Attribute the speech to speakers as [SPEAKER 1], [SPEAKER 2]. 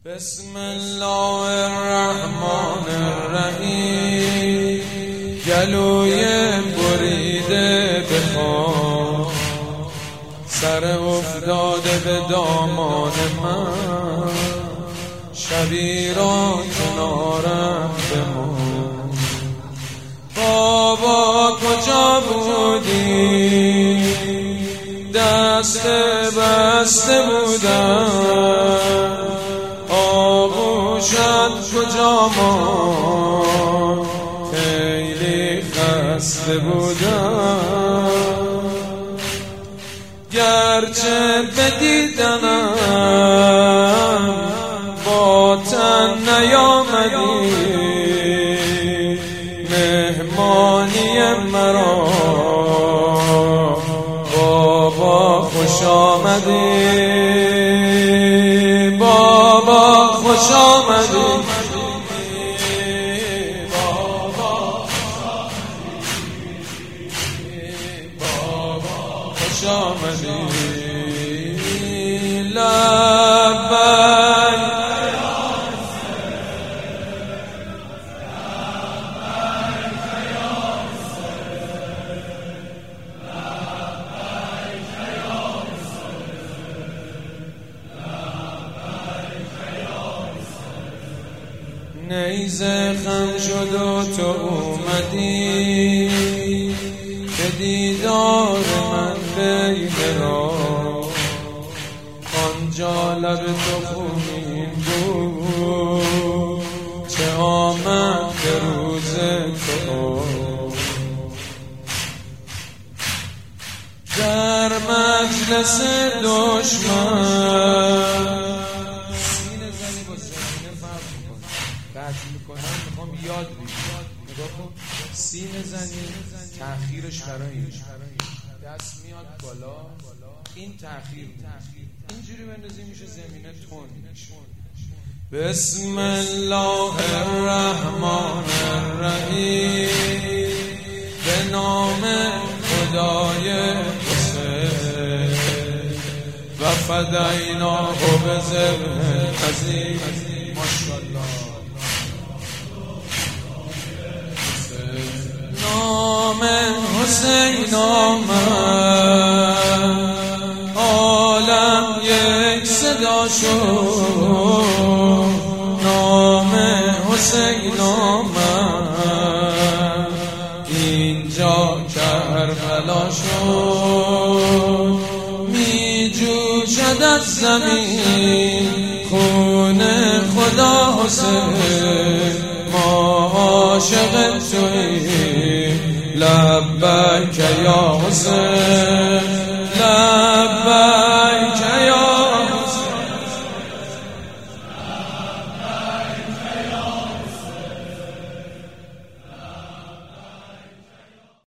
[SPEAKER 1] بسم الله الرحمن الرحیم. گلوی بریده بخواه، سر افتاده به دامان من، شبی را کنارم بمان. بابا کجا بودی؟ دست بسته بودم، آغوشت کجا ماند؟ خیلی خسته بودم، گرچه به دیدنم با تن نیامدی، مهمانی مرا بابا خوش آمدی، بابا خوش آمدی، بابا خوش آمدی. نیزه خم شد و تو اومدی، به دیدار من بین راه. آنجا لب تو خونین بود، چه آمد به روز تو. در مجلس دشمن قطع میکنم، میخوام یاد بگیرم. نگاه کن، سینه زنی تأخیرش برای این دست میاد بالا، این تأخیر اینجوری بندازی میشه زمینه تون. بسم الله الرحمن الرحیم. به نام خدای حسین و فدیناه بذبح عظیم. ماشاءالله. نام حسین آمد، عالم یک صدا شد. نام حسین آمد، اینجا کربلا شد. می جوشد از زمین خون خدا حسین، ما عاشق توییم، لبیک یا حسین.